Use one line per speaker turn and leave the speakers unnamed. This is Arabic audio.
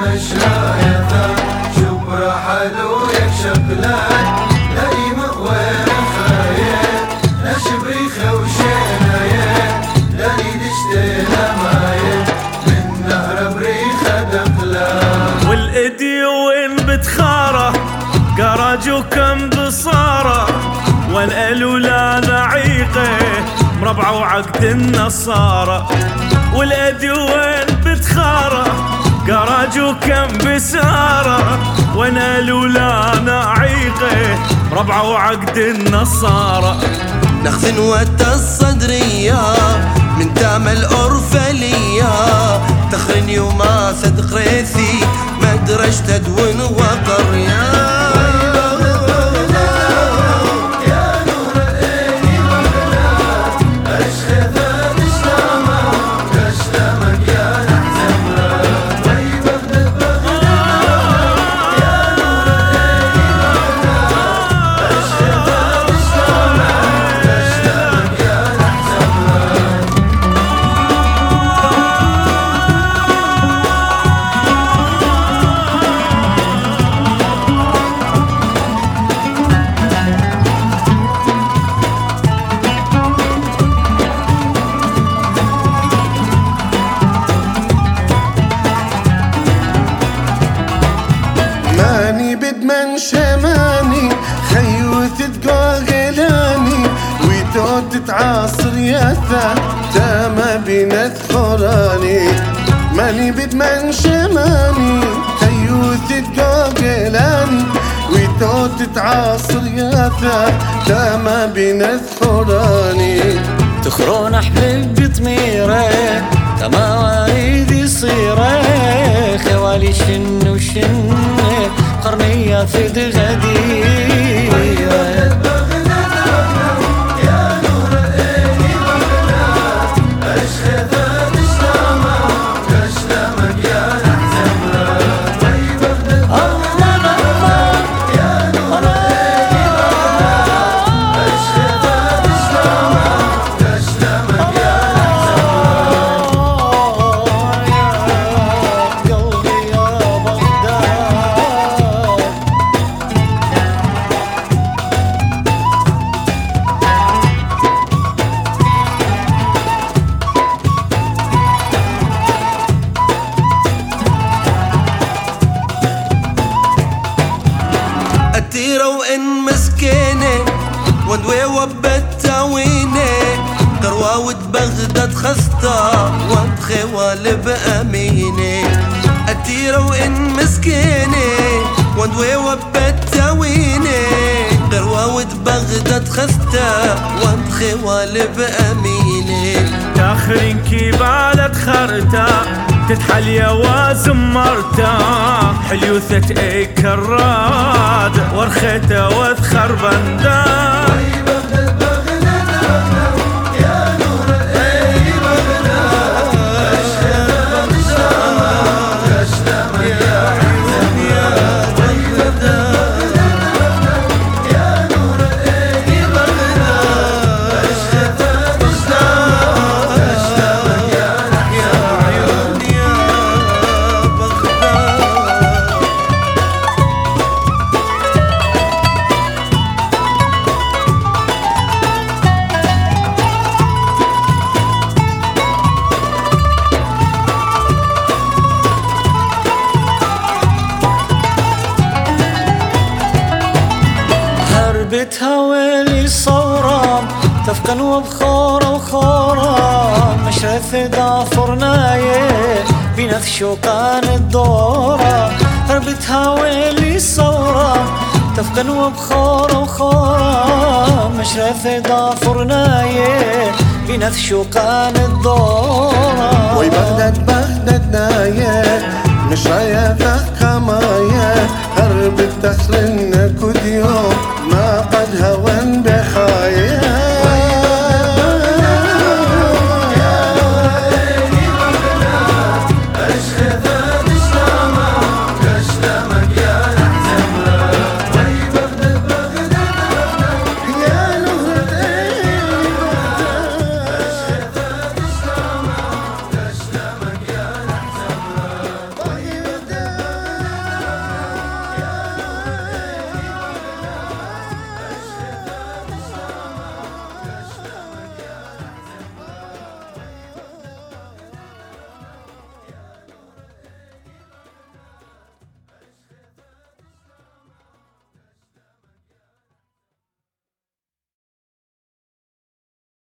مشايفه شبر حلو يكشكلك لئيم وين خايف لشبيخه وشينايه لني دشتينا مايه من نهر بريخه دخله
والإدي وين بتخاره قرج وكم بصاره والألولا نعيقه مربع وعقد النصارى والأدي وين بتخاره قرج وكم بساره وانا لولا نعيقه مربع وعقد النصارى
نخزن الصدرية من تام الأرفلية تخرن يوما صدق ريثي مدرج تدون وقرية
بدمن شماني خيوث تقاغلاني ويتوت تعاصر ياثا تاما بنت خراني ماني بدمن شماني خيوث تقاغلاني ويتوت تعاصر ياثا تاما بنت خراني
تخرون أحبب بطميره تما واريد صيره خوالي شن وشن قرنية ثد غديرة
وإن مسكينة وندوي وبتاوينة قروة بغداد خسطة وبخوال بأمينة أتيرة وإن مسكينة وندوي وبتاوينة قروة بغداد خسطة وبخوال بأمينة
تاخرين كبالة خرتا تتحل يا وازمرتا حليوثة اي كراد ورخيته وذخر بندا
بتهاولي صورة تفقن وبخورة وخورة مشرث دافرناية بنث شوقان الدورة بتهاولي صورة تفقن وبخورة وخورة مشرث دافرناية بنث شوقان الدورة
وي بغداد ناية مش رايا فخر